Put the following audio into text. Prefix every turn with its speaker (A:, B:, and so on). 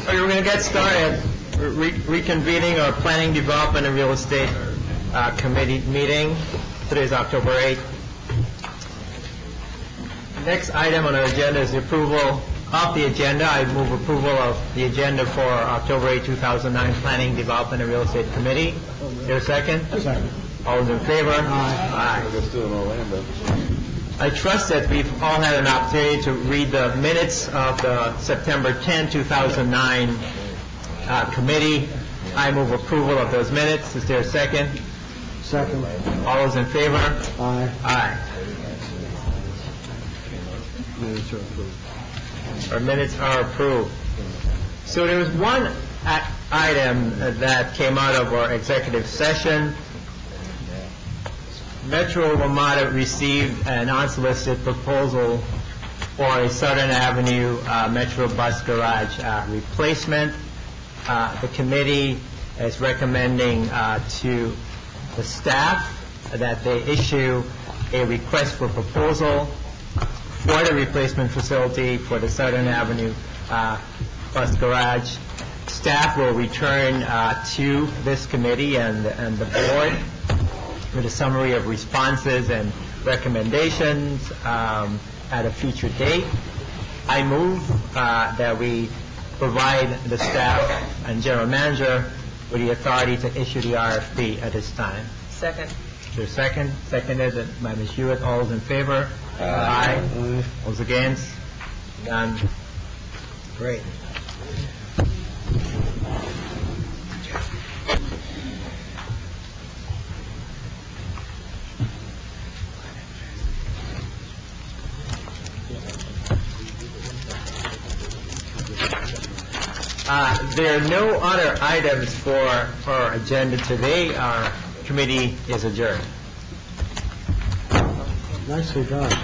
A: Okay, we're going to get started. Reconvening our Planning, Development, and Real Estate Committee meeting. Today is October 8th. The next item on our agenda is the approval of the agenda. I move approval of the agenda for October 8, 2009 Planning, Development, and Real Estate Committee. Is there a second?
B: Second.
A: All those in favor?
B: Aye.
A: Aye.
B: We're still in Orlando.
A: I trust that we've all had an opportunity to read the minutes of the September 10, 2009 committee. I move approval of those minutes. Is there a second?
B: Second.
A: All those in favor?
B: Aye.
A: Aye.
B: Minutes are approved.
A: Our minutes are approved. So there was one item that came out of our executive session. Metro Ramada received an unsolicited proposal for a Southern Avenue Metro bus garage replacement. The committee is recommending to the staff that they issue a request for proposal for the replacement facility for the Southern Avenue bus garage. Staff will return to this committee and the board with a summary of responses and recommendations at a future date. I move that we provide the staff and general manager with the authority to issue the RFP at this time.
C: Second.
A: Is there a second? Seconded by Ms. Hewitt. All those in favor? Aye. All those against? None. Great. There are no other items for our agenda today. Our committee is adjourned.
B: Nicely done.